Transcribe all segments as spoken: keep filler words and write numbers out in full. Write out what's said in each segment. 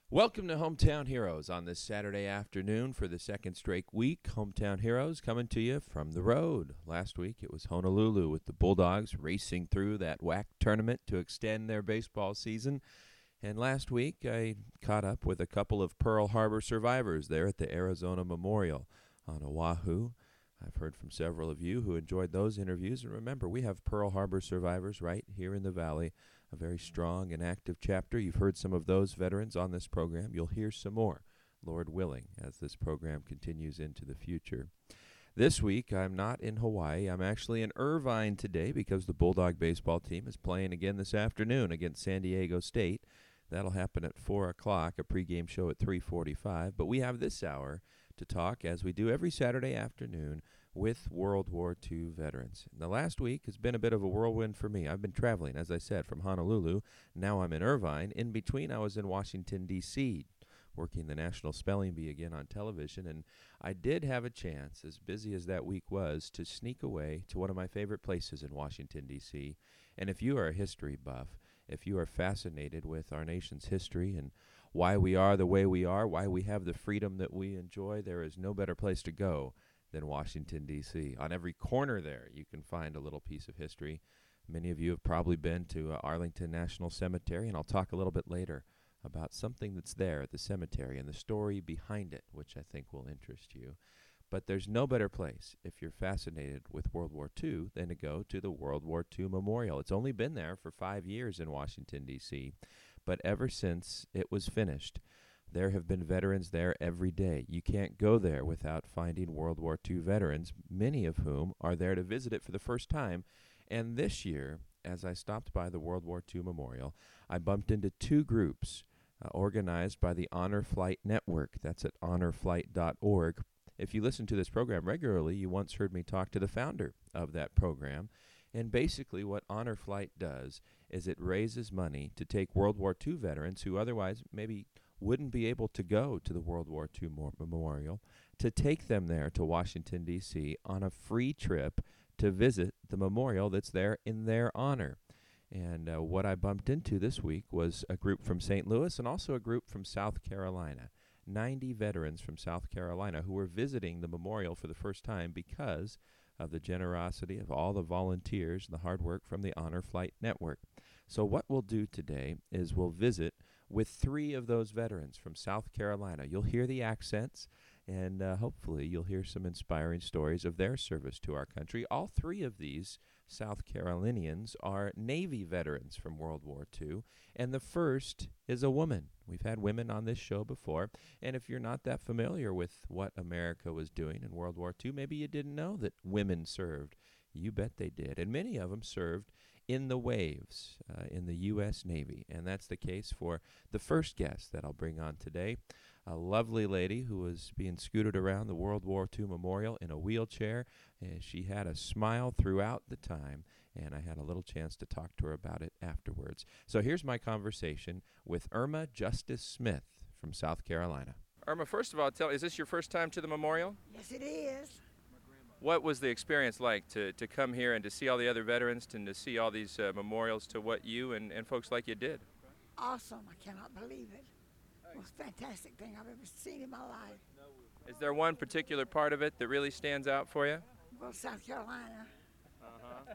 Welcome to Hometown Heroes on this Saturday afternoon for the second straight week. Hometown Heroes coming to you from the road. Last week it was Honolulu with the Bulldogs racing through that W A C tournament to extend their baseball season. And last week I caught up with a couple of Pearl Harbor survivors there at the Arizona Memorial on Oahu. I've heard from several of you who enjoyed those interviews. And remember, we have Pearl Harbor survivors right here in the Valley, a very strong and active chapter. You've heard some of those veterans on this program. You'll hear some more, Lord willing, as this program continues into the future. This week, I'm not in Hawaii. I'm actually in Irvine today because the Bulldog baseball team is playing again this afternoon against San Diego State. That'll happen at four o'clock, a pregame show at three forty-five. But we have this hour to talk, as we do every Saturday afternoon, with World War Two veterans. And the last week has been a bit of a whirlwind for me. I've been traveling, as I said, from Honolulu. Now I'm in Irvine. In between, I was in Washington, D C, working the National Spelling Bee again on television. And I did have a chance, as busy as that week was, to sneak away to one of my favorite places in Washington, D C. And if you are a history buff, if you are fascinated with our nation's history and why we are the way we are, why we have the freedom that we enjoy, there is no better place to go than Washington, D C. On every corner there, you can find a little piece of history. Many of you have probably been to uh, Arlington National Cemetery, and I'll talk a little bit later about something that's there at the cemetery and the story behind it, which I think will interest you. But there's no better place, if you're fascinated with World War Two, than to go to the World War Two Memorial. It's only been there for five years in Washington, D C, but ever since it was finished, there have been veterans there every day. You can't go there without finding World War Two veterans, many of whom are there to visit it for the first time. And this year, as I stopped by the World War Two Memorial, I bumped into two groups uh, organized by the Honor Flight Network. That's at honor flight dot org. If you listen to this program regularly, you once heard me talk to the founder of that program. And basically what Honor Flight does is it raises money to take World War Two veterans who otherwise maybe wouldn't be able to go to the World War Two Mo- Memorial, to take them there to Washington, D C on a free trip to visit the memorial that's there in their honor. And uh, what I bumped into this week was a group from Saint Louis and also a group from South Carolina. ninety veterans from South Carolina who were visiting the memorial for the first time because of the generosity of all the volunteers and the hard work from the Honor Flight Network. So what we'll do today is we'll visit with three of those veterans from South Carolina. You'll hear the accents, and uh, hopefully you'll hear some inspiring stories of their service to our country. All three of these South Carolinians are Navy veterans from World War Two, and the first is a woman. We've had women on this show before, and if you're not that familiar with what America was doing in World War Two, maybe you didn't know that women served. You bet they did, and many of them served in the waves uh, in the U S Navy. And that's the case for the first guest that I'll bring on today, a lovely lady who was being scooted around the World War Two Memorial in a wheelchair. And she had a smile throughout the time, and I had a little chance to talk to her about it afterwards. So here's my conversation with Irma Justice Smith from South Carolina. Irma, first of all, tell is this your first time to the memorial? Yes, it is. What was the experience like to, to come here and to see all the other veterans and to see all these uh, memorials to what you and, and folks like you did? Awesome. I cannot believe it. It was a fantastic thing I've ever seen in my life. Is there one particular part of it that really stands out for you? Well, South Carolina. Uh-huh.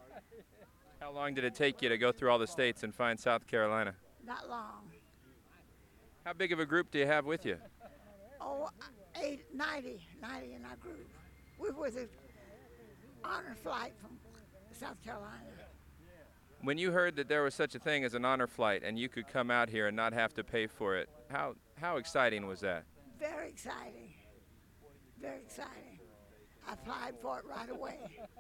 How long did it take you to go through all the states and find South Carolina? Not long. How big of a group do you have with you? Oh, eight, ninety, ninety in our group. We were the honor flight from South Carolina. When you heard that there was such a thing as an honor flight and you could come out here and not have to pay for it, how how exciting was that? Very exciting. Very exciting. I applied for it right away.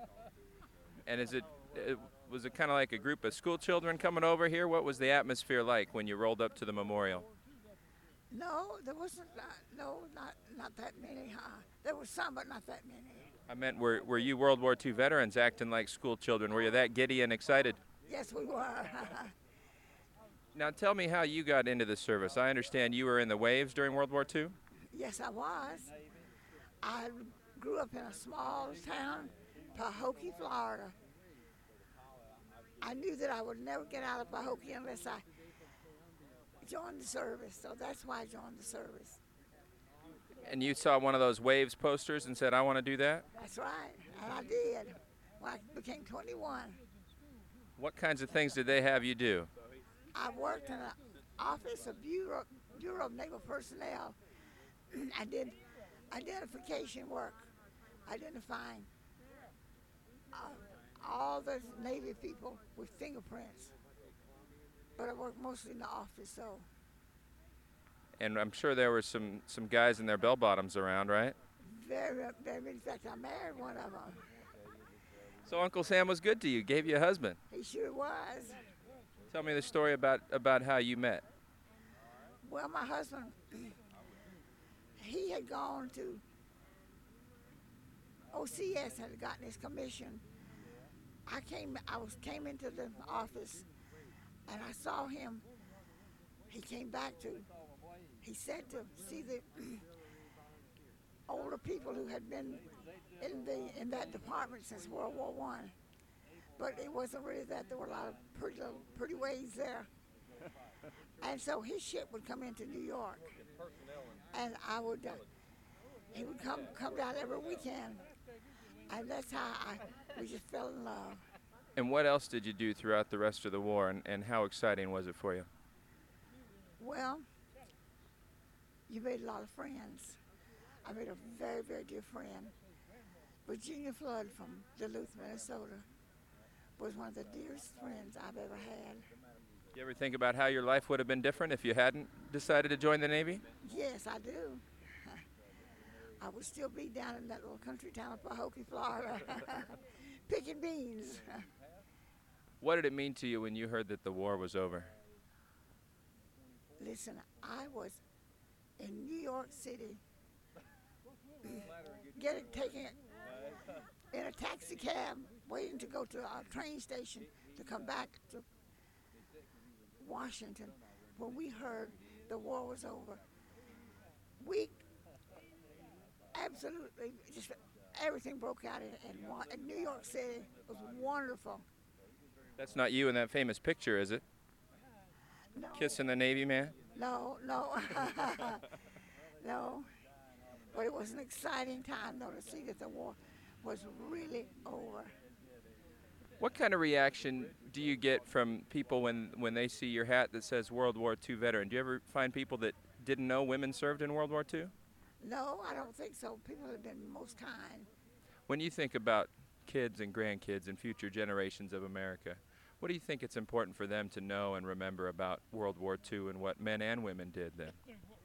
And is it, it was it kind of like a group of school children coming over here? What was the atmosphere like when you rolled up to the memorial? No, there wasn't, uh, no, not not that many, huh? There was some, but not that many. I meant, were, were you World War Two veterans acting like school children? Were you that giddy and excited? Yes, we were. Now tell me how you got into the service. I understand you were in the waves during World War Two? Yes, I was. I grew up in a small town, Pahokee, Florida. I knew that I would never get out of Pahokee unless I join the service. So that's why I joined the service. And you saw one of those Waves posters and said, I want to do that? That's right, and I did. When I became twenty-one, What kinds of things did they have you do? I worked in an office of Bureau, Bureau of Naval Personnel. I did identification work, identifying uh, all the Navy people with fingerprints. But I worked mostly in the office, so. And I'm sure there were some, some guys in their bell bottoms around, right? Very, very. In fact, I married one of them. So Uncle Sam was good to you, gave you a husband. He sure was. Tell me the story about, about how you met. Well, my husband, he had gone to O C S, had gotten his commission. I came, I was came into the office, and I saw him. He came back to. He said to see the older people who had been in the in that department since World War One, but it wasn't really that. There were a lot of pretty little, pretty ways there, and so his ship would come into New York, and I would. Uh, he would come come down every weekend, and that's how I we just fell in love. And what else did you do throughout the rest of the war, and, and how exciting was it for you? Well, you made a lot of friends. I made a very, very dear friend. Virginia Flood from Duluth, Minnesota, was one of the dearest friends I've ever had. You ever think about how your life would have been different if you hadn't decided to join the Navy? Yes, I do. I would still be down in that little country town of Pahokee, Florida, picking beans. What did it mean to you when you heard that the war was over? Listen, I was in New York City, getting taking it in a taxi cab, waiting to go to our train station to come back to Washington. When we heard the war was over, we absolutely just everything broke out in, in, in New York City. It was wonderful. That's not you in that famous picture, is it? No, Kissing the Navy man? no, no, no. But it was an exciting time, though, to see that the war was really over. What kind of reaction do you get from people when, when they see your hat that says World War Two veteran? Do you ever find people that didn't know women served in World War Two? No, I don't think so. People have been most kind. When you think about kids and grandkids and future generations of America, what do you think it's important for them to know and remember about World War Two and what men and women did then?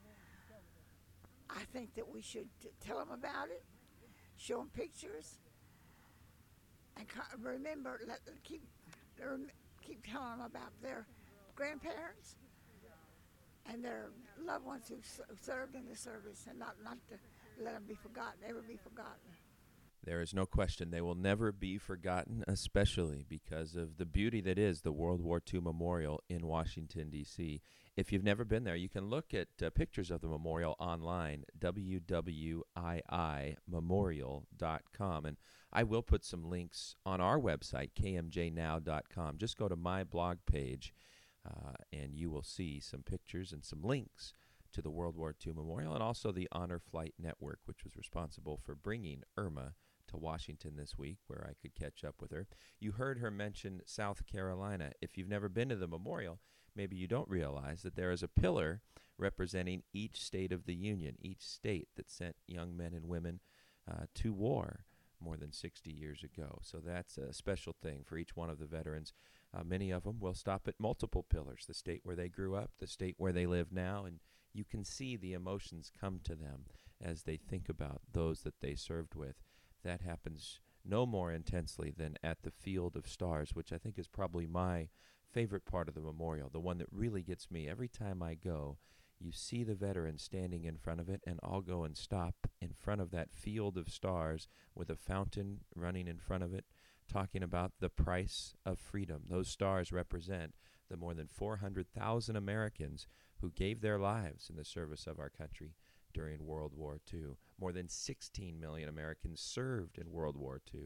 I think that we should t- tell them about it, show them pictures, and co- remember, let them keep rem- keep telling them about their grandparents and their loved ones who s- served in the service, and not not to let them be forgotten, ever be forgotten. There is no question they will never be forgotten, especially because of the beauty that is the World War Two Memorial in Washington, D C If you've never been there, you can look at uh, pictures of the memorial online, w w i i memorial dot com. And I will put some links on our website, k m j now dot com. Just go to my blog page, uh, and you will see some pictures and some links to the World War Two Memorial, and also the Honor Flight Network, which was responsible for bringing Irma to Washington this week, where I could catch up with her. You heard her mention South Carolina. If you've never been to the memorial, maybe you don't realize that there is a pillar representing each state of the Union, each state that sent young men and women uh, to war more than sixty years ago. So that's a special thing for each one of the veterans. Uh, many of them will stop at multiple pillars, the state where they grew up, the state where they live now, and you can see the emotions come to them as they think about those that they served with. That happens no more intensely than at the Field of Stars, which I think is probably my favorite part of the memorial, the one that really gets me. Every time I go, you see the veterans standing in front of it, and I'll go and stop in front of that Field of Stars with a fountain running in front of it, talking about the price of freedom. Those stars represent the more than four hundred thousand Americans who gave their lives in the service of our country during World War Two. More than sixteen million Americans served in World War Two,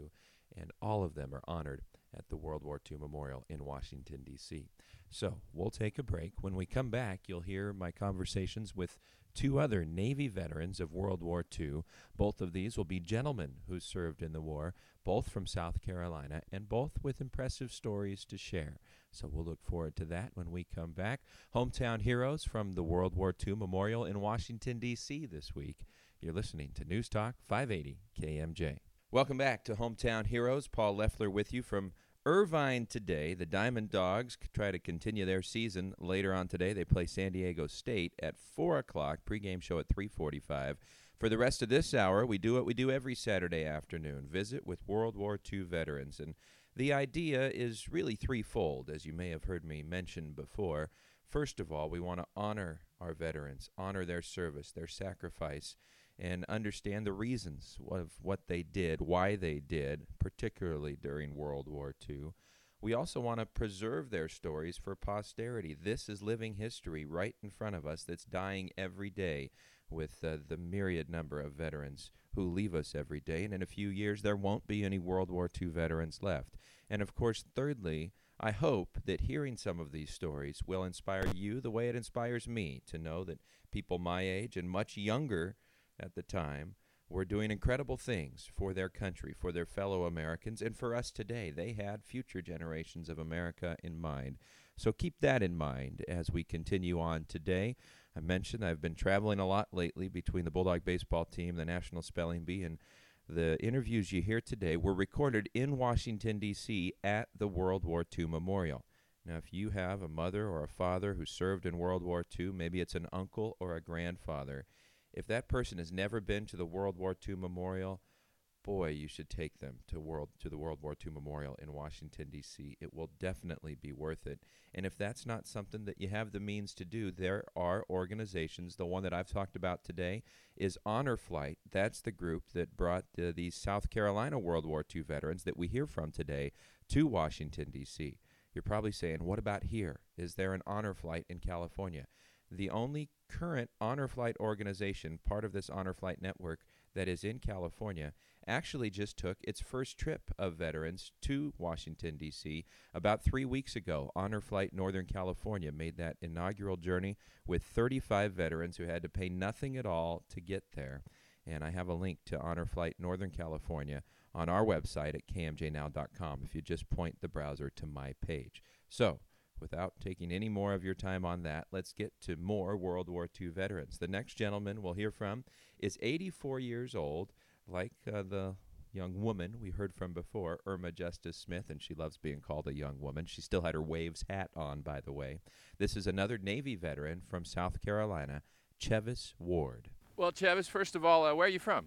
and all of them are honored at the World War Two Memorial in Washington, D C So we'll take a break. When we come back, you'll hear my conversations with two other Navy veterans of World War Two. Both of these will be gentlemen who served in the war, both from South Carolina, and both with impressive stories to share. So we'll look forward to that when we come back. Hometown heroes from the World War Two Memorial in Washington, D C this week. You're listening to News Talk five eighty K M J. Welcome back to Hometown Heroes. Paul Leffler with you from Irvine today. The Diamond Dogs try to continue their season later on today. They play San Diego State at four o'clock, pregame show at three forty-five. For the rest of this hour, we do what we do every Saturday afternoon, visit with World War Two veterans. And the idea is really threefold, as you may have heard me mention before. First of all, we want to honor our veterans, honor their service, their sacrifice, and understand the reasons of what they did, why they did, particularly during World War Two. We also want to preserve their stories for posterity. This is living history right in front of us that's dying every day with uh, the myriad number of veterans who leave us every day. And in a few years, there won't be any World War Two veterans left. And of course, thirdly, I hope that hearing some of these stories will inspire you the way it inspires me to know that people my age and much younger at the time were doing incredible things for their country, for their fellow Americans, and for us today. They had future generations of America in mind. So keep that in mind as we continue on today. I mentioned I've been traveling a lot lately between the Bulldog baseball team, the National Spelling Bee, and the interviews you hear today were recorded in Washington, D C at the World War Two Memorial. Now, if you have a mother or a father who served in World War Two, maybe it's an uncle or a grandfather, if that person has never been to the World War Two Memorial, boy, you should take them to world to the World War Two Memorial in Washington, D C It will definitely be worth it. And if that's not something that you have the means to do, there are organizations. The one that I've talked about today is Honor Flight. That's the group that brought uh, these South Carolina World War Two veterans that we hear from today to Washington, D C You're probably saying, what about here? Is there an Honor Flight in California? The only current Honor Flight organization, part of this Honor Flight network that is in California, actually just took its first trip of veterans to Washington, D C about three weeks ago. Honor Flight Northern California made that inaugural journey with thirty-five veterans who had to pay nothing at all to get there. And I have a link to Honor Flight Northern California on our website at k m j now dot com if you just point the browser to my page. So, without taking any more of your time on that, let's get to more World War Two veterans. The next gentleman we'll hear from is eighty-four years old, like uh, the young woman we heard from before, Irma Justice Smith, and she loves being called a young woman. She still had her Waves hat on, by the way. This is another Navy veteran from South Carolina, Chevis Ward. Well, Chevis, first of all, uh, where are you from?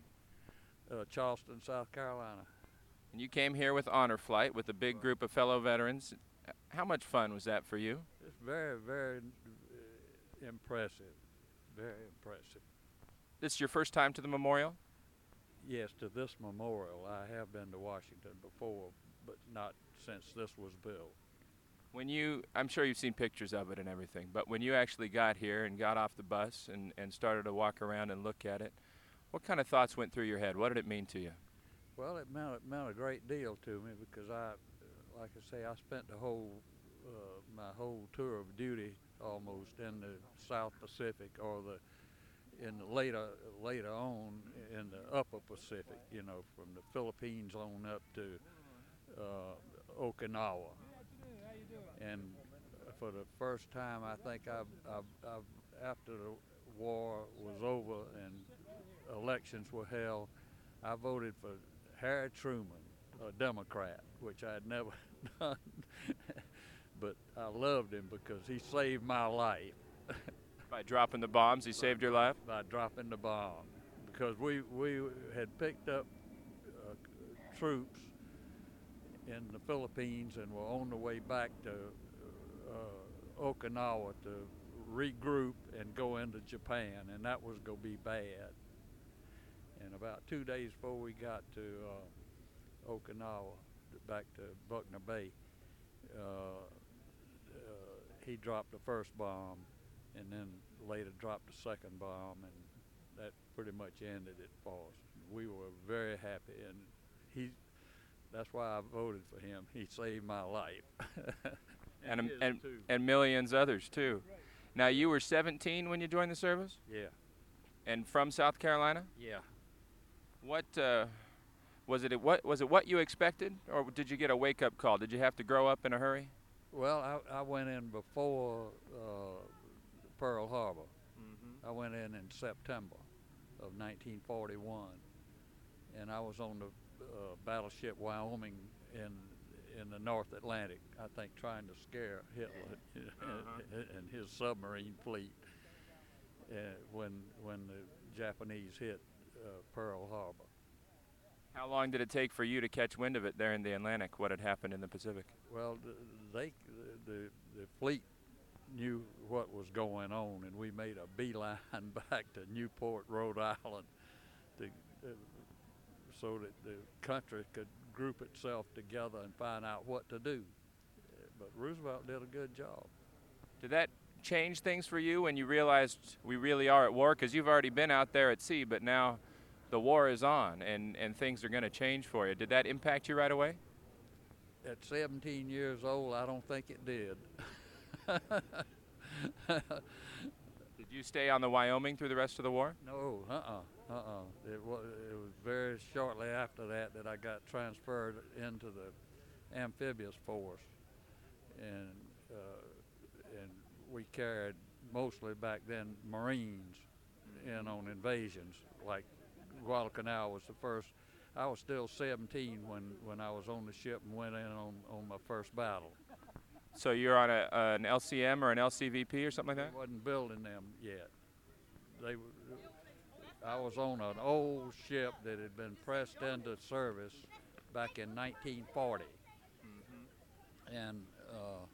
Uh, Charleston, South Carolina. And you came here with Honor Flight with a big group of fellow veterans. How much fun was that for you? It's very, very uh, impressive. Very impressive. This is your first time to the memorial? Yes, to this memorial. I have been to Washington before, but not since this was built. When you, I'm sure you've seen pictures of it and everything, but when you actually got here and got off the bus and, and started to walk around and look at it, what kind of thoughts went through your head? What did it mean to you? Well, it meant, it meant a great deal to me because I, like I say, I spent the whole, uh, my whole tour of duty almost in the South Pacific, or the, in the later, later on in the Upper Pacific, you know, from the Philippines on up to uh, Okinawa. And for the first time, I think I've, I've, I've, after the war was over and elections were held, I voted for Harry Truman, a Democrat, which I had never done. But I loved him because he saved my life. By dropping the bombs, he saved your life? By dropping the bomb. Because we, we had picked up uh, troops in the Philippines and were on the way back to uh, Okinawa to regroup and go into Japan, and that was going to be bad. And about two days before we got to uh, Okinawa, back to Buckner Bay, uh, uh, he dropped the first bomb and then later dropped the second bomb, and that pretty much ended it for us. We were very happy, and he, That's why I voted for him. He saved my life. And his and, too. and millions others too. Now you were seventeen when you joined the service, Yeah. and from South Carolina. Yeah. What uh, was it? What was it? What you expected, or did you get a wake-up call? Did you have to grow up in a hurry? Well, I, I went in before uh, Pearl Harbor. I went in in September of nineteen forty-one, and I was on the uh, battleship Wyoming in in the North Atlantic, I think, trying to scare Hitler uh-huh. and his submarine fleet uh, when when the Japanese hit uh, Pearl Harbor. How long did it take for you to catch wind of it there in the Atlantic? What had happened in the Pacific? Well, they the the fleet knew what was going on, and we made a beeline back to Newport, Rhode Island, to, uh, so that the country could group itself together and find out what to do. But Roosevelt did a good job. Did that change things for you when you realized we really are at war? Because you've already been out there at sea, but now the war is on, and, and things are going to change for you. Did that impact you right away? At seventeen years old, I don't think it did. Did you stay on the Wyoming through the rest of the war? No, uh-uh, uh-uh. It was, it was very shortly after that that I got transferred into the amphibious force, and uh, and we carried mostly back then Marines in on invasions. Like Guadalcanal was the first. I was still seventeen when, when I was on the ship and went in on, on my first battle. So you're on a, uh, an L C M or an L C V P or something like that? They wasn't building them yet. They, I was on an old ship that had been pressed into service back in nineteen forty. Mm-hmm. And uh,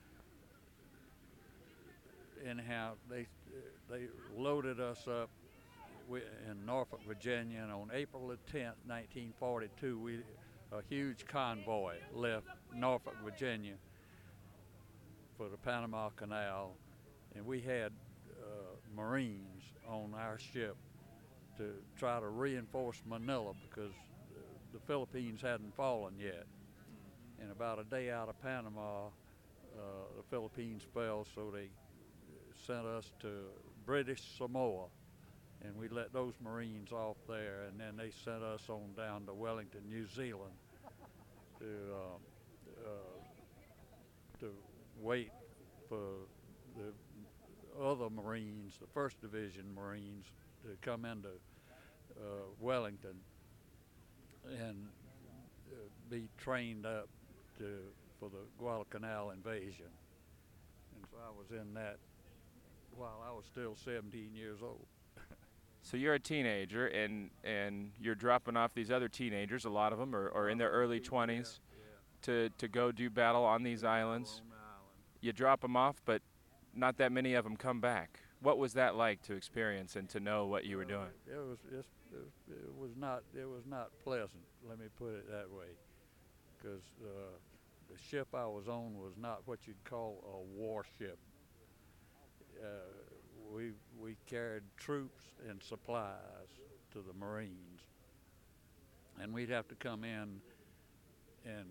anyhow, they, they loaded us up in Norfolk, Virginia, and on April the tenth, nineteen forty-two, we, a huge convoy left Norfolk, Virginia for the Panama Canal, and we had uh, Marines on our ship to try to reinforce Manila because uh, the Philippines hadn't fallen yet. And about a day out of Panama, uh, the Philippines fell, so they sent us to British Samoa, and we let those Marines off there, and then they sent us on down to Wellington, New Zealand, to uh, uh, to wait for the other Marines, the First Division Marines, to come into uh, Wellington and uh, be trained up to for the Guadalcanal invasion. And so I was in that while I was still seventeen years old. So you're a teenager, and and you're dropping off these other teenagers, a lot of them are, are in their early twenties, Yeah, yeah. to, to go do battle on these islands. On the island. You drop them off, but not that many of them come back. What was that like to experience and to know what you were doing? It was, it was, it was not, it was not pleasant, let me put it that way, because uh, the ship I was on was not what you'd call a warship. Uh, we, we carried troops and supplies to the Marines, and we'd have to come in and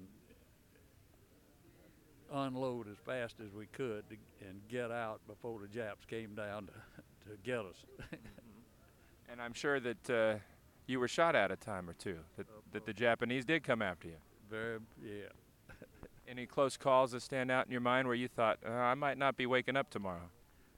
unload as fast as we could to, and get out before the Japs came down to, to get us. And I'm sure that uh, you were shot at a time or two, that, that the Japanese did come after you. Very, yeah. Any close calls that stand out in your mind where you thought, uh, I might not be waking up tomorrow?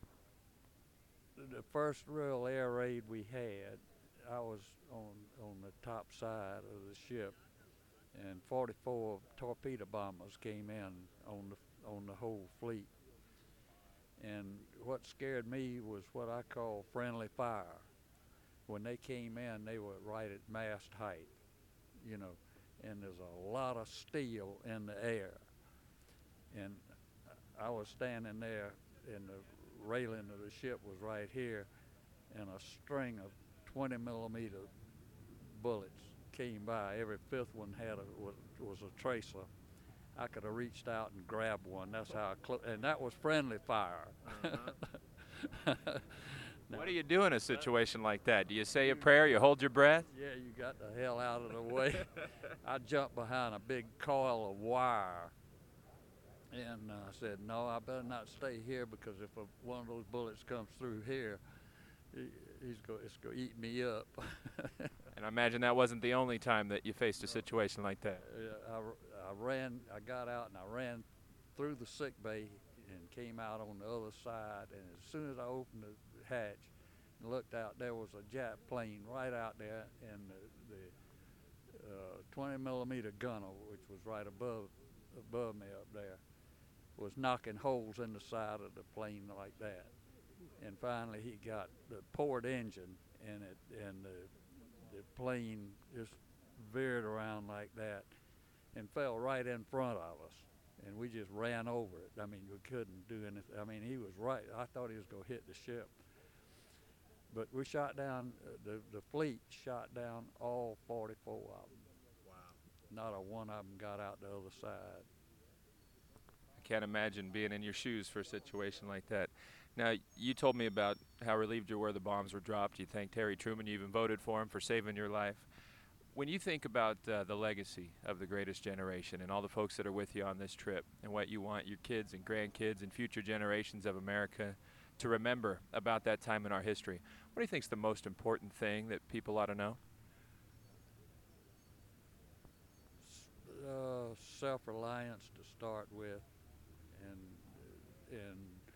The first real air raid we had, I was on on the top side of the ship, and forty-four torpedo bombers came in on the on the whole fleet. And what scared me was what I call friendly fire. When they came in, they were right at mast height, you know, and there's a lot of steel in the air. And I was standing there, and the railing of the ship was right here, and a string of twenty millimeter bullets came by. Every fifth one had a was, was a tracer. I could have reached out and grabbed one. That's how I clo- and that was friendly fire. Uh-huh. What do you do in a situation like that? Do you say a prayer? You hold your breath? Yeah, you got the hell out of the way. I jumped behind a big coil of wire, and I uh, said, no, I better not stay here, because if a, one of those bullets comes through here, he, he's go, it's going to eat me up. And I imagine that wasn't the only time that you faced a situation like that. I, I ran, I got out and I ran through the sick bay and came out on the other side, and as soon as I opened the hatch and looked out, there was a Jap plane right out there, and the, the uh, twenty millimeter gunner, which was right above above me up there, was knocking holes in the side of the plane like that. And finally he got the port engine in it, and the, the plane just veered around like that and fell right in front of us. And we just ran over it. I mean, we couldn't do anything. I mean, he was right. I thought he was going to hit the ship. But we shot down, uh, the, the fleet shot down all forty-four of them. Wow. Not a one of them got out the other side. I can't imagine being in your shoes for a situation like that. Now, you told me about how relieved you were the bombs were dropped. You thanked Harry Truman. You even voted for him for saving your life. When you think about uh, the legacy of the greatest generation and all the folks that are with you on this trip, and what you want your kids and grandkids and future generations of America to remember about that time in our history, what do you think is the most important thing that people ought to know? Uh, self-reliance to start with, and and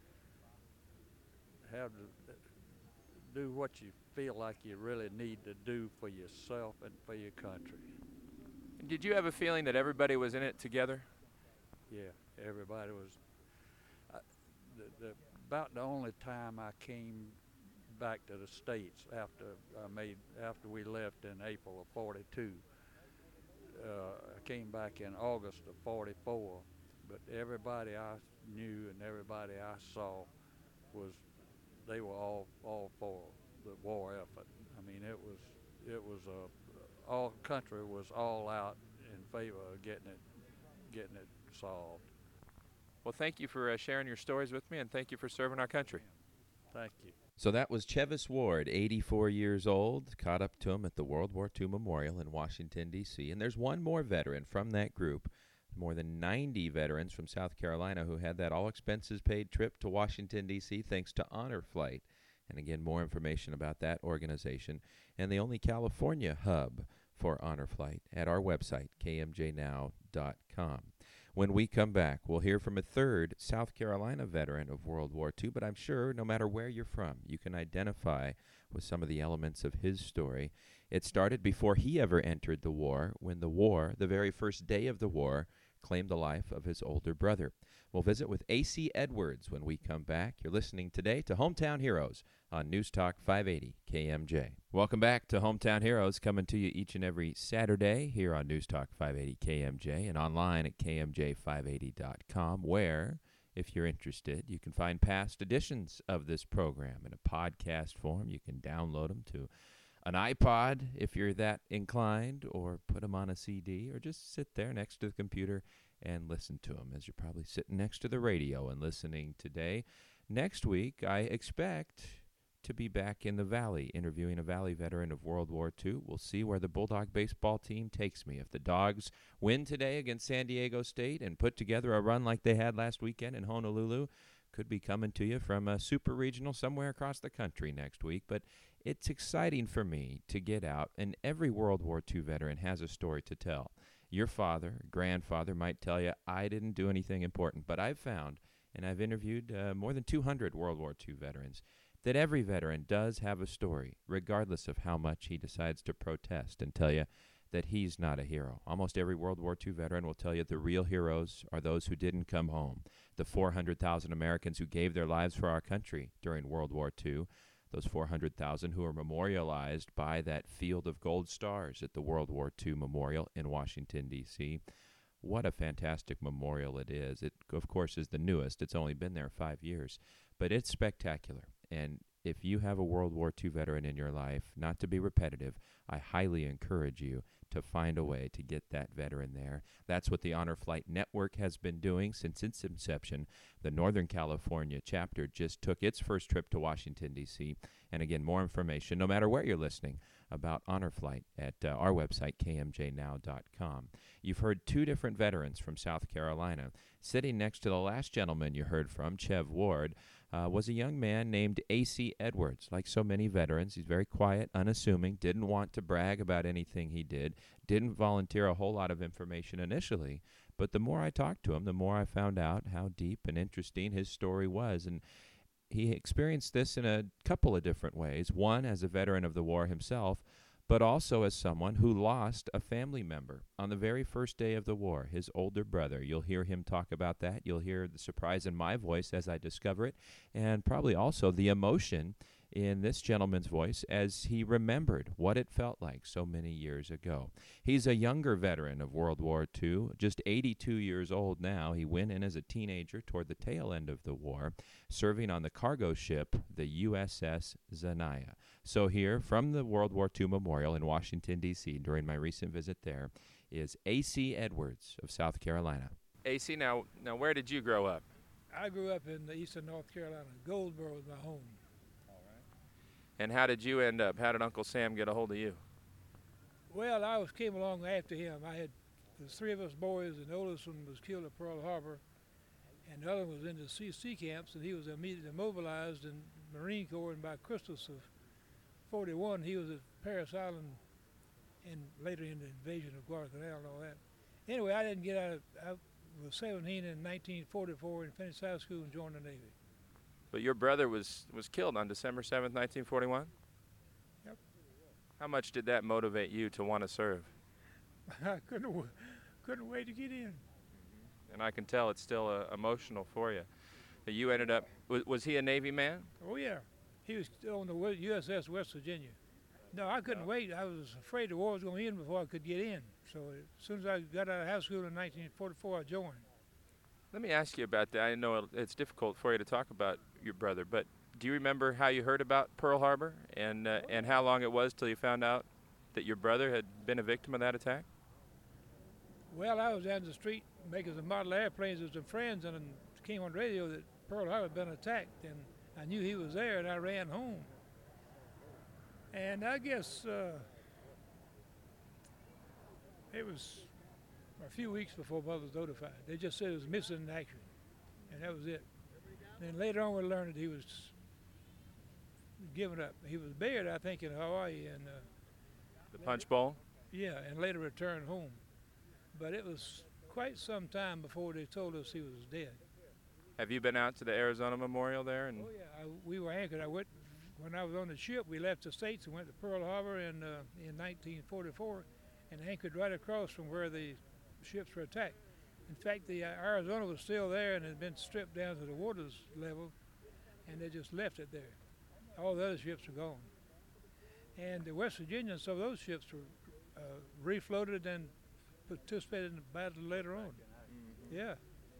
have to do what you feel like you really need to do for yourself and for your country. Did you have a feeling that everybody was in it together? Yeah, everybody was. I, the, the, about the only time I came back to the States after I made after we left in April of forty-two. Uh, I came back in August of forty-four, but everybody I knew and everybody I saw was, they were all all for the war effort. I mean, it was it was a all country was all out in favor of getting it getting it solved. Well, thank you for uh, sharing your stories with me, and thank you for serving our country. Thank you. So that was Chevis Ward, eighty-four years old, caught up to him at the World War Two Memorial in Washington, D C And there's one more veteran from that group, more than ninety veterans from South Carolina who had that all-expenses-paid trip to Washington, D C thanks to Honor Flight. And again, more information about that organization and the only California hub for Honor Flight at our website, K M J now dot com. When we come back, we'll hear from a third South Carolina veteran of World War Two, but I'm sure no matter where you're from, you can identify with some of the elements of his story. It started before he ever entered the war, when the war, the very first day of the war, claimed the life of his older brother. We'll visit with A C Edwards when we come back. You're listening today to Hometown Heroes on News Talk five eighty K M J. Welcome back to Hometown Heroes, coming to you each and every Saturday here on News Talk five eighty K M J and online at K M J five eighty dot com, where, if you're interested, you can find past editions of this program in a podcast form. You can download them to an iPod if you're that inclined, or put them on a C D, or just sit there next to the computer and listen to them, as you're probably sitting next to the radio and listening today. Next week, I expect to be back in the Valley, interviewing a Valley veteran of World War Two. We'll see where the Bulldog baseball team takes me. If the Dogs win today against San Diego State and put together a run like they had last weekend in Honolulu, could be coming to you from a super regional somewhere across the country next week. But it's exciting for me to get out, and every World War Two veteran has a story to tell. Your father, grandfather might tell you, I didn't do anything important, but I've found, and I've interviewed uh, more than two hundred World War Two veterans, that every veteran does have a story, regardless of how much he decides to protest and tell you that he's not a hero. Almost every World War Two veteran will tell you the real heroes are those who didn't come home, the four hundred thousand Americans who gave their lives for our country during World War Two, those four hundred thousand who are memorialized by that field of gold stars at the World War Two Memorial in Washington, D C What a fantastic memorial it is. It, of course, is the newest. It's only been there five years, but it's spectacular. And if you have a World War Two veteran in your life, not to be repetitive, I highly encourage you to find a way to get that veteran there. That's what the Honor Flight Network has been doing since its inception. The Northern California chapter just took its first trip to Washington, D C And again, more information, no matter where you're listening, about Honor Flight at uh, our website, k m j now dot com. You've heard two different veterans from South Carolina. Sitting next to the last gentleman you heard from, Chev Ward, uh, was a young man named A C Edwards. Like so many veterans, he's very quiet, unassuming, didn't want to brag about anything he did, didn't volunteer a whole lot of information initially. But the more I talked to him, the more I found out how deep and interesting his story was. And he experienced this in a couple of different ways. One, as a veteran of the war himself, but also as someone who lost a family member on the very first day of the war, his older brother. You'll hear him talk about that. You'll hear the surprise in my voice as I discover it, and probably also the emotion in this gentleman's voice as he remembered what it felt like so many years ago. He's a younger veteran of World War Two, just eighty-two years old now. He went in as a teenager toward the tail end of the war, serving on the cargo ship, the U S S Zanaya. So here, from the World War Two Memorial in Washington, D C, during my recent visit there, is A C Edwards of South Carolina. A C, now, now where did you grow up? I grew up in eastern North Carolina. Goldsboro was my home. And how did you end up? How did Uncle Sam get a hold of you? Well, I was came along after him. I had the three of us boys, and the oldest one was killed at Pearl Harbor, and the other one was in the sea, sea camps, and he was immediately mobilized in Marine Corps, and by Christmas of forty-one, he was at Parris Island, and later in the invasion of Guadalcanal and all that. Anyway, I didn't get out of, I was seventeen in nineteen forty-four and finished high school and joined the Navy. But your brother was, was killed on December seventh, nineteen forty-one? Yep. How much did that motivate you to want to serve? I couldn't, w- couldn't wait to get in. And I can tell it's still uh, emotional for you. That you ended up, was, was he a Navy man? Oh, yeah. He was on the W- U S S West Virginia. No, I couldn't wait. I was afraid the war was going to end before I could get in. So as soon as I got out of high school in nineteen forty-four, I joined. Let me ask you about that. I know it's difficult for you to talk about your brother, but do you remember how you heard about Pearl Harbor and uh, and how long it was till you found out that your brother had been a victim of that attack? Well, I was down the street making some model airplanes with some friends, and it came on the radio that Pearl Harbor had been attacked, and I knew he was there, and I ran home. And I guess uh, it was a few weeks before Mother was notified. They just said it was missing in action, and that was it. Then later on, we learned that he was given up. He was buried, I think, in Hawaii, and uh, The Punch Bowl? yeah, and later returned home. But it was quite some time before they told us he was dead. Have you been out to the Arizona Memorial there? And Oh yeah, I, we were anchored. I went when I was on the ship. We left the States and went to Pearl Harbor in uh, in nineteen forty-four, and anchored right across from where the ships were attacked. In fact, the uh, Arizona was still there and had been stripped down to the water's level, and they just left it there. All the other ships were gone, and the West Virginians, so those ships were uh, refloated and participated in the battle later on. Yeah.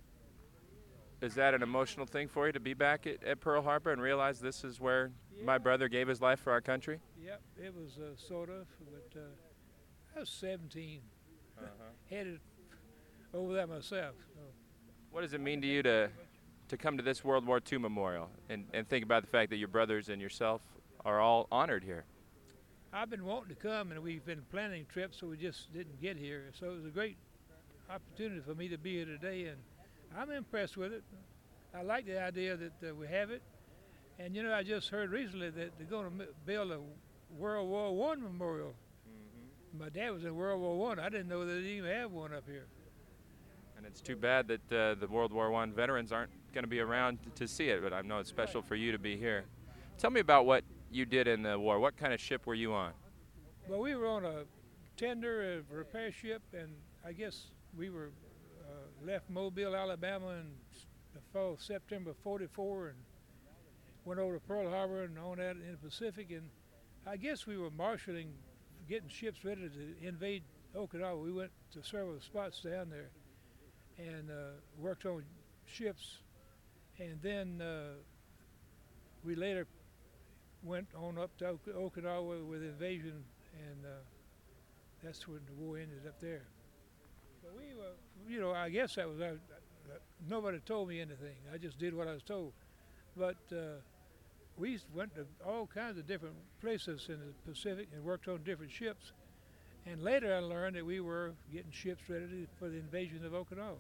is that an emotional thing for you to be back at, at Pearl Harbor and realize this is where my brother gave his life for our country? Yep, it was uh, sort of, but uh, I was seventeen, Uh-huh. headed over that myself. So. What does it mean to you to to come to this World War Two memorial and, and think about the fact that your brothers and yourself are all honored here? I've been wanting to come, and we've been planning trips, so we just didn't get here. So it was a great opportunity for me to be here today, and I'm impressed with it. I like the idea that uh, we have it. And, you know, I just heard recently that they're going to build a World War One memorial. Mm-hmm. My dad was in World War One. I. I didn't know they didn't even have one up here. And it's too bad that uh, the World War One veterans aren't going to be around t- to see it, but I know it's special for you to be here. Tell me about what you did in the war. What kind of ship were you on? Well, we were on a tender, a repair ship, and I guess we were uh, left Mobile, Alabama in the fall of September forty-four and went over to Pearl Harbor and on that in the Pacific. And I guess we were marshaling, getting ships ready to invade Okinawa. We went to several spots down there and uh, worked on ships. And then uh, we later went on up to Ok- Okinawa with invasion, and uh, that's when the war ended up there. But we were, you know, I guess that was, uh, uh, nobody told me anything. I just did what I was told. But uh, we went to all kinds of different places in the Pacific and worked on different ships. And later I learned that we were getting ships ready to, for the invasion of Okinawa.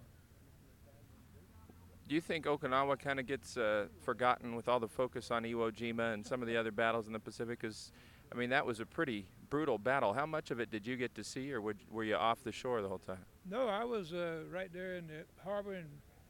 Do you think Okinawa kind of gets uh, forgotten with all the focus on Iwo Jima and some of the other battles in the Pacific? Because, I mean, that was a pretty brutal battle. How much of it did you get to see, or would, were you off the shore the whole time? No, I was uh, right there in the harbor, and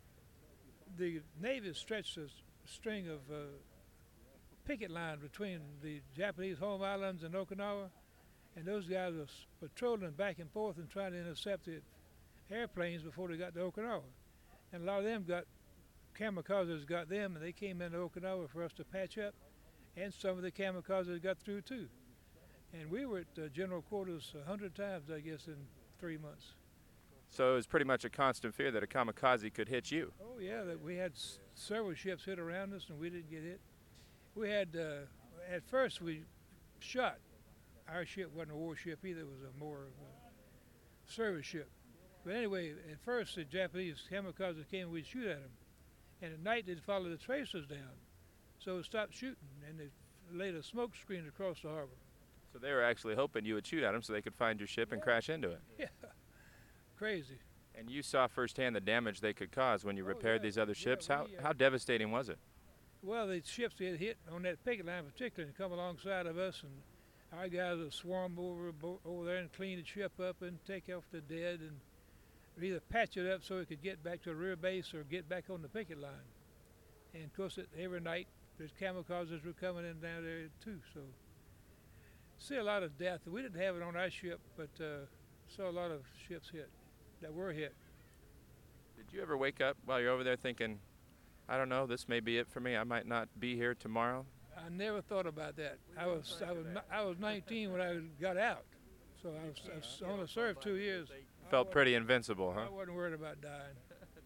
the Navy stretched a s- string of uh, picket lines between the Japanese home islands and Okinawa, and those guys were s- patrolling back and forth and trying to intercept the airplanes before they got to Okinawa. And a lot of them got, kamikazes got them, and they came into Okinawa for us to patch up, and some of the kamikazes got through too. And we were at uh, general quarters a hundred times, I guess, in three months. So it was pretty much a constant fear that a kamikaze could hit you. Oh yeah, that we had s- several ships hit around us, and we didn't get hit. We had, uh, at first we shot. Our ship wasn't a warship either; it was a more of a service ship. But anyway, at first the Japanese kamikazes came, and we'd shoot at them, and at night they'd follow the tracers down. So we stopped shooting, and they laid a smoke screen across the harbor. So they were actually hoping you would shoot at them so they could find your ship and crash into it. Yeah, crazy. And you saw firsthand the damage they could cause when you Oh, repaired yeah, these other yeah, ships. How, we, uh, how devastating was it? Well, the ships had hit on that picket line particularly and come alongside of us, and our guys would swarm over bo- over there and clean the ship up and take off the dead and either patch it up so it could get back to the rear base or get back on the picket line. And of course, it, every night there's kamikazes were coming in down there too. So see a lot of death. We didn't have it on our ship, but uh, saw a lot of ships hit that were hit. Did you ever wake up while you're over there thinking, I don't know, this may be it for me. I might not be here tomorrow? I never thought about that. I was I was ni- I was nineteen when I got out, so I was, I was only served two years. Felt pretty invincible, huh? I wasn't worried about dying.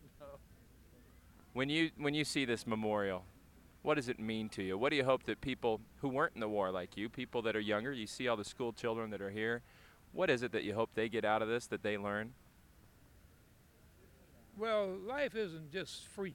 When you when you see this memorial, what does it mean to you? What do you hope that people who weren't in the war like you, people that are younger, you see all the school children that are here, what is it that you hope they get out of this, that they learn? Well, life isn't just free.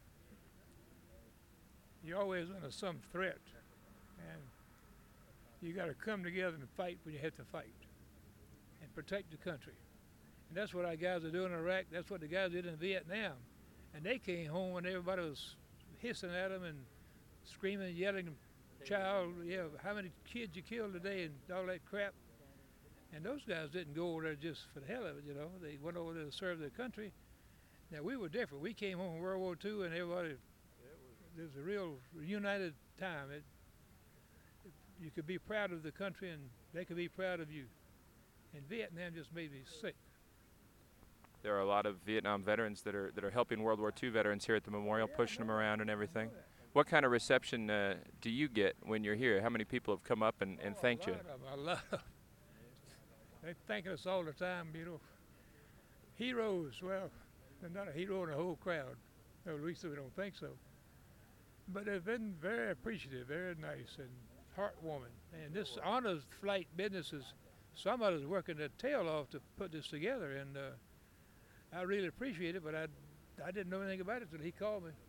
You're always under some threat, and you got to come together and fight when you have to fight, and protect the country. And that's what our guys are doing in Iraq. That's what the guys did in Vietnam. And they came home and everybody was hissing at them and screaming, yelling, "Child, yeah, how many kids you killed today?" and all that crap. And those guys didn't go over there just for the hell of it, you know. They went over there to serve their country. Now we were different. We came home from World War Two, and everybody, it was a real united time. It, it, you could be proud of the country, and they could be proud of you. And Vietnam just made me sick. There are a lot of Vietnam veterans that are that are helping World War Two veterans here at the memorial, pushing them around and everything. What kind of reception uh, do you get when you're here? How many people have come up and, and Oh, thanked a you? lot of 'em, a lot of 'em. They thank us all the time, you know. Heroes, well, they're not a hero in the whole crowd. Or at least we don't think so. But they've been very appreciative, very nice, and heartwarming. And this honors flight business is, somebody's working their tail off to put this together, and uh, I really appreciate it, but I, I didn't know anything about it until he called me.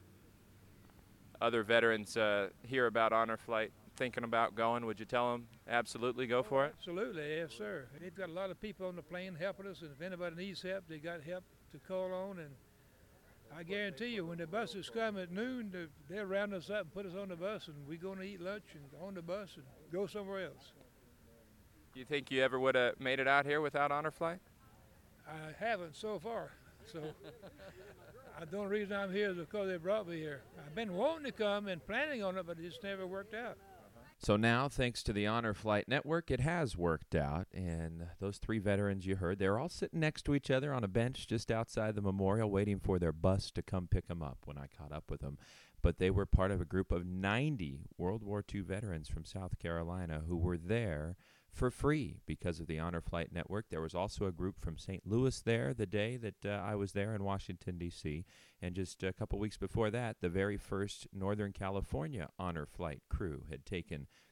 Other veterans uh, hear about Honor Flight, thinking about going. Would you tell them absolutely go for it? Absolutely, yes, sir. They've got a lot of people on the plane helping us, and if anybody needs help, they got help to call on. And I guarantee you, when the buses come at noon, the- they'll round us up and put us on the bus, and we're going to eat lunch and on the bus and go somewhere else. Do you think you ever would have made it out here without Honor Flight? I haven't so far, so I, the only reason I'm here is because they brought me here. I've been wanting to come and planning on it, but it just never worked out. So now, thanks to the Honor Flight Network, it has worked out. And those three veterans you heard, they're all sitting next to each other on a bench just outside the memorial waiting for their bus to come pick them up when I caught up with them. But they were part of a group of ninety World War Two veterans from South Carolina who were there for free because of the Honor Flight Network. There was also a group from Saint Louis there the day that uh, I was there in Washington, D C And just a couple weeks before that, the very first Northern California Honor Flight crew had taken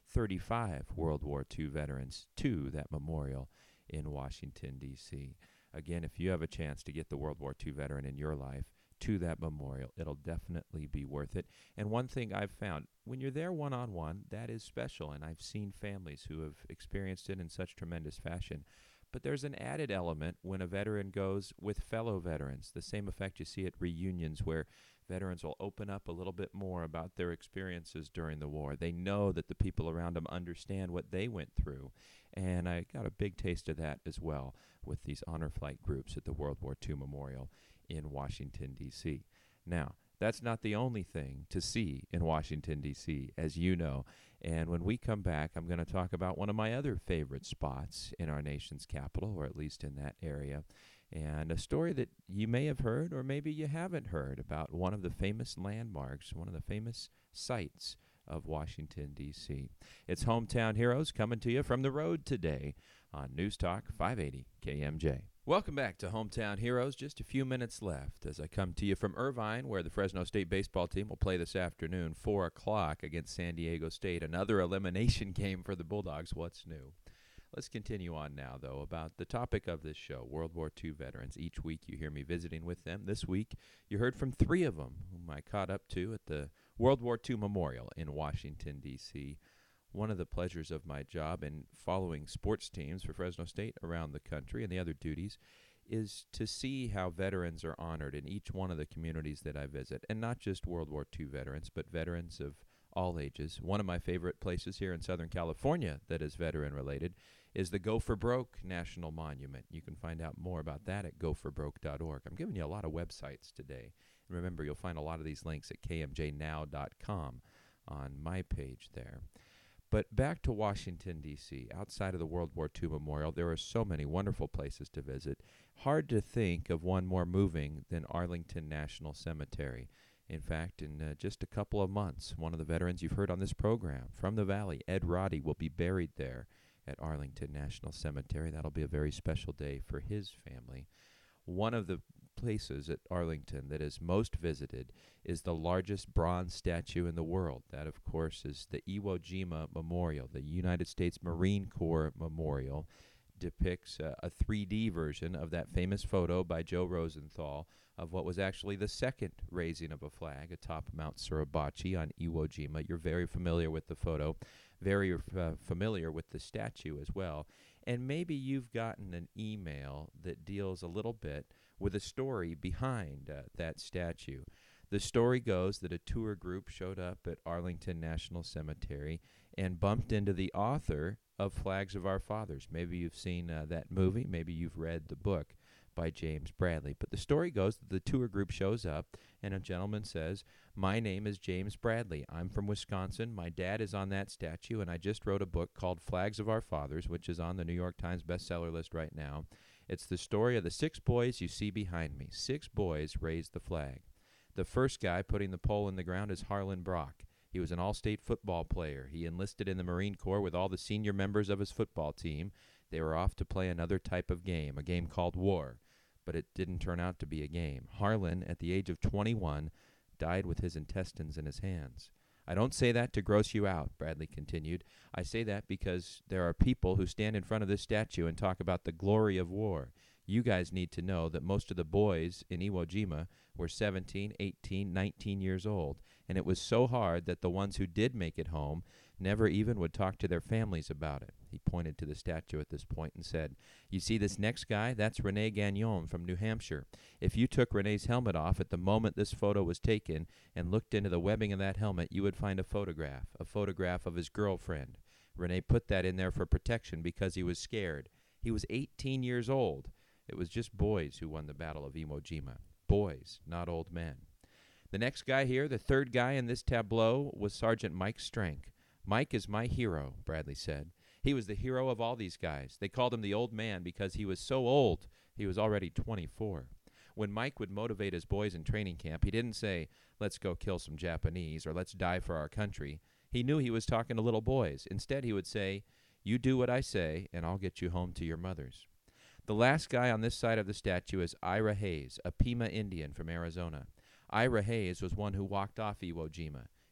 thirty-five World War Two veterans to that memorial in Washington, D C Again, if you have a chance to get the World War Two veteran in your life to that memorial, it'll definitely be worth it. And one thing I've found, when you're there one-on-one, that is special, and I've seen families who have experienced it in such tremendous fashion. But there's an added element when a veteran goes with fellow veterans, the same effect you see at reunions where veterans will open up a little bit more about their experiences during the war. They know that the people around them understand what they went through. And I got a big taste of that as well with these honor flight groups at the World War Two Memorial in Washington, D C Now, that's not the only thing to see in Washington, D C, as you know. And when we come back, I'm going to talk about one of my other favorite spots in our nation's capital, or at least in that area, and a story that you may have heard or maybe you haven't heard about one of the famous landmarks, one of the famous sites of Washington, D C It's Hometown Heroes coming to you from the road today on News Talk five eighty K M J. Welcome back to Hometown Heroes. Just a few minutes left as I come to you from Irvine, where the Fresno State baseball team will play this afternoon, four o'clock against San Diego State. Another elimination game for the Bulldogs. What's new? Let's continue on now, though, about the topic of this show, World War Two veterans. Each week you hear me visiting with them. This week you heard from three of them, whom I caught up to at the World War Two Memorial in Washington, D C One of the pleasures of my job in following sports teams for Fresno State around the country and the other duties is to see how veterans are honored in each one of the communities that I visit, and not just World War Two veterans, but veterans of all ages. One of my favorite places here in Southern California that is veteran-related is the Go for Broke National Monument. You can find out more about that at go for broke dot org. I'm giving you a lot of websites today. And remember, you'll find a lot of these links at k m j now dot com on my page there. But back to Washington, D C Outside of the World War Two Memorial, there are so many wonderful places to visit. Hard to think of one more moving than Arlington National Cemetery. In fact, in uh, just a couple of months, one of the veterans you've heard on this program from the Valley, Ed Roddy, will be buried there at Arlington National Cemetery. That'll be a very special day for his family. One of the places at Arlington that is most visited is the largest bronze statue in the world. That, of course, is the Iwo Jima Memorial, the United States Marine Corps Memorial. Depicts uh, a three D version of that famous photo by Joe Rosenthal of what was actually the second raising of a flag atop Mount Suribachi on Iwo Jima. You're very familiar with the photo, very uh, familiar with the statue as well. And maybe you've gotten an email that deals a little bit with a story behind uh, that statue. The story goes that a tour group showed up at Arlington National Cemetery and bumped into the author of Flags of Our Fathers. Maybe you've seen uh, that movie. Maybe you've read the book by James Bradley. But the story goes that the tour group shows up, and a gentleman says, "My name is James Bradley. I'm from Wisconsin. My dad is on that statue, and I just wrote a book called Flags of Our Fathers, which is on the New York Times bestseller list right now. It's the story of the six boys you see behind me. Six boys raised the flag. The first guy putting the pole in the ground is Harlan Brock. He was an all-state football player. He enlisted in the Marine Corps with all the senior members of his football team. They were off to play another type of game, a game called war, but it didn't turn out to be a game. Harlan, at the age of twenty-one, died with his intestines in his hands. I don't say that to gross you out," Bradley continued. "I say that because there are people who stand in front of this statue and talk about the glory of war. You guys need to know that most of the boys in Iwo Jima were seventeen, eighteen, nineteen years old, and it was so hard that the ones who did make it home never even would talk to their families about it." He pointed to the statue at this point and said, "You see this next guy? That's Rene Gagnon from New Hampshire. If you took Rene's helmet off at the moment this photo was taken and looked into the webbing of that helmet, you would find a photograph, a photograph of his girlfriend. Rene put that in there for protection because he was scared. He was eighteen years old. It was just boys who won the Battle of Iwo Jima. Boys, not old men." The next guy here, the third guy in this tableau, was Sergeant Mike Strank. "Mike is my hero," Bradley said. "He was the hero of all these guys. They called him the old man because he was so old he was already twenty-four. When Mike would motivate his boys in training camp, he didn't say, 'Let's go kill some Japanese,' or 'Let's die for our country.' He knew he was talking to little boys. Instead, he would say, 'You do what I say, and I'll get you home to your mothers.'" The last guy on this side of the statue is Ira Hayes, a Pima Indian from Arizona. Ira Hayes was one who walked off Iwo Jima.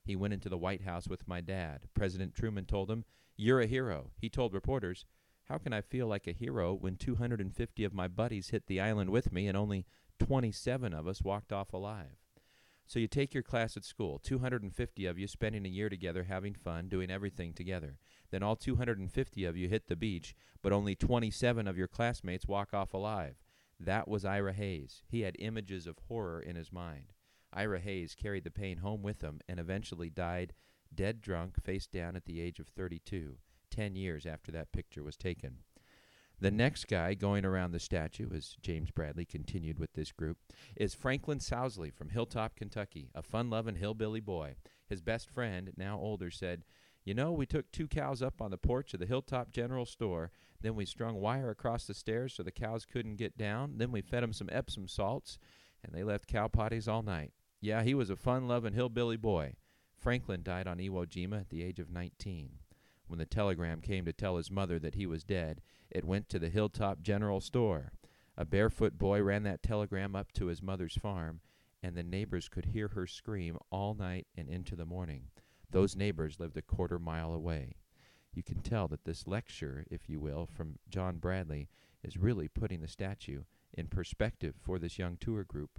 He went into the White House with my dad. President Truman told him, "You're a hero." He told reporters, "How can I feel like a hero when two hundred fifty of my buddies hit the island with me and only twenty-seven of us walked off alive?" So you take your class at school, two hundred fifty of you spending a year together having fun, doing everything together. Then all two hundred fifty of you hit the beach, but only twenty-seven of your classmates walk off alive. That was Ira Hayes. He had images of horror in his mind. Ira Hayes carried the pain home with him and eventually died dead drunk, face down at the age of thirty-two, ten years after that picture was taken. The next guy going around the statue, as James Bradley continued with this group, is Franklin Sousley from Hilltop, Kentucky, a fun-loving hillbilly boy. His best friend, now older, said, "You know, we took two cows up on the porch of the Hilltop General Store. Then we strung wire across the stairs so the cows couldn't get down. Then we fed 'em some Epsom salts, and they left cow potties all night." Yeah, he was a fun-loving hillbilly boy. Franklin died on Iwo Jima at the age of nineteen. When the telegram came to tell his mother that he was dead, it went to the Hilltop General Store. A barefoot boy ran that telegram up to his mother's farm, and the neighbors could hear her scream all night and into the morning. Those neighbors lived a quarter mile away. You can tell that this lecture, if you will, from John Bradley is really putting the statue in perspective for this young tour group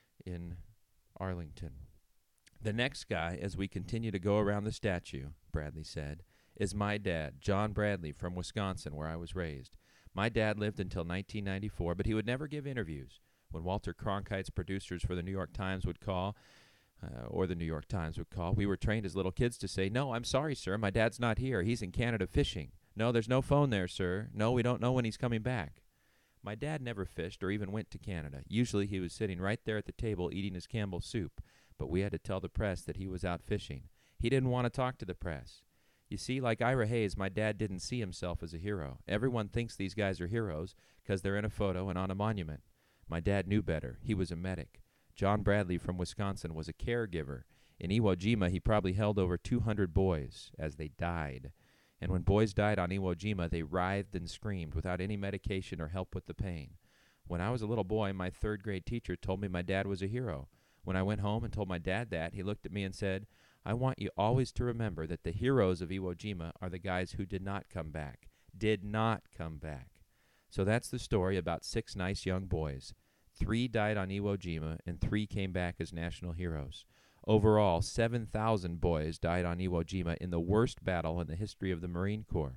in Arlington. The next guy, as we continue to go around the statue, Bradley said, is my dad, John Bradley from Wisconsin, where I was raised. My dad lived until nineteen ninety-four, but he would never give interviews. When Walter Cronkite's producers for the New York Times would call, uh, or the New York Times would call, we were trained as little kids to say, "No, I'm sorry, sir, my dad's not here. He's in Canada fishing." "No, there's no phone there, sir." "No, we don't know when he's coming back." My dad never fished or even went to Canada. Usually he was sitting right there at the table eating his Campbell's soup, but we had to tell the press that he was out fishing. He didn't want to talk to the press. You see, like Ira Hayes, my dad didn't see himself as a hero. Everyone thinks these guys are heroes because they're in a photo and on a monument. My dad knew better. He was a medic. John Bradley from Wisconsin was a caregiver. In Iwo Jima, he probably held over two hundred boys as they died. And when boys died on Iwo Jima, they writhed and screamed without any medication or help with the pain. When I was a little boy, my third grade teacher told me my dad was a hero. When I went home and told my dad that, he looked at me and said, "I want you always to remember that the heroes of Iwo Jima are the guys who did not come back. Did not come back." So that's the story about six nice young boys. Three died on Iwo Jima, and three came back as national heroes. Overall, seven thousand boys died on Iwo Jima in the worst battle in the history of the Marine Corps.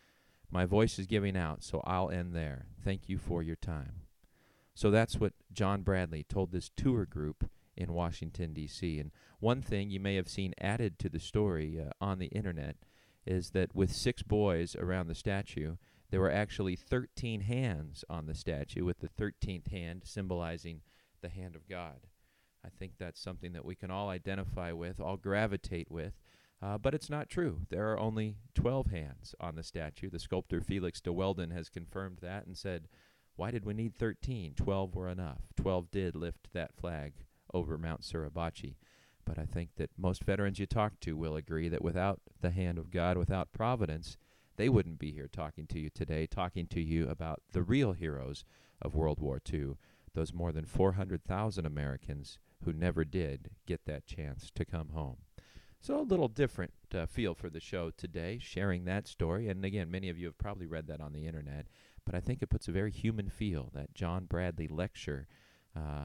My voice is giving out, so I'll end there. Thank you for your time. So that's what John Bradley told this tour group in Washington, D C And one thing you may have seen added to the story uh, on the internet is that with six boys around the statue, there were actually thirteen hands on the statue, with the thirteenth hand symbolizing the hand of God. I think that's something that we can all identify with, all gravitate with, uh, but it's not true. There are only twelve hands on the statue. The sculptor Felix de Weldon has confirmed that and said, "Why did we need thirteen? Twelve were enough." Twelve did lift that flag over Mount Suribachi. But I think that most veterans you talk to will agree that without the hand of God, without providence, they wouldn't be here talking to you today, talking to you about the real heroes of World War Two, those more than four hundred thousand Americans who never did get that chance to come home. So a little different uh, feel for the show today, sharing that story. And again, many of you have probably read that on the internet, but I think it puts a very human feel, that John Bradley lecture uh,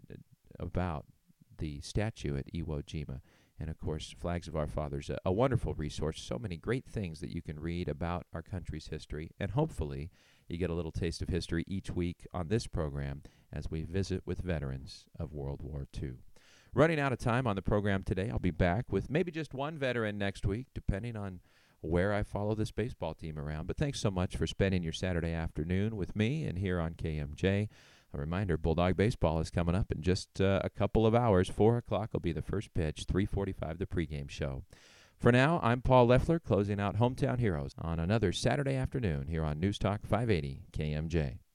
about the statue at Iwo Jima. And, of course, Flags of Our Fathers, a, a wonderful resource. So many great things that you can read about our country's history. And hopefully you get a little taste of history each week on this program as we visit with veterans of World War Two. Running out of time on the program today. I'll be back with maybe just one veteran next week, depending on where I follow this baseball team around. But thanks so much for spending your Saturday afternoon with me and here on K M J. A reminder, Bulldog Baseball is coming up in just uh, a couple of hours. four o'clock will be the first pitch, three forty-five the pregame show. For now, I'm Paul Leffler, closing out Hometown Heroes on another Saturday afternoon here on News Talk five eighty K M J.